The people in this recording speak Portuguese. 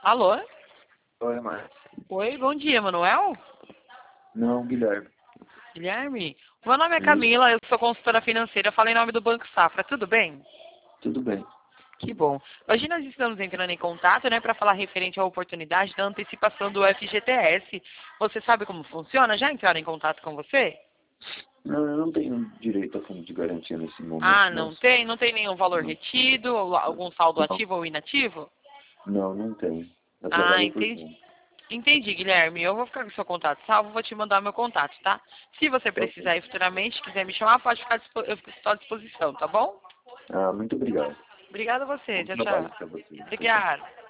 Alô? Oi, Márcia. Oi, bom dia, Manuel? Não, Guilherme. Guilherme? Meu nome é Sim, Camila, eu sou consultora financeira, eu falo em nome do Banco Safra, tudo bem? tudo bem. Que bom. Hoje nós estamos entrando em contato, né, para falar referente à oportunidade da antecipação do FGTS. Você sabe como funciona? Já entraram em contato com você? Não, eu não tenho direito a fundo de garantia nesse momento, Ah, não moço. tem? Não tem nenhum valor Não, retido, ou algum saldo não, ativo ou inativo? não tenho. Eu Ah, trabalho por entendi. conta. Entendi, Guilherme. Eu vou ficar com o seu contato salvo, vou te mandar meu contato, tá? Se você Tá ok. precisar ir futuramente, quiser me chamar, pode ficar eu estou à disposição, tá bom? Ah, muito obrigado. Obrigada a você. Bom Tchau, trabalho tchau. para você. Tchau, tchau. Obrigada.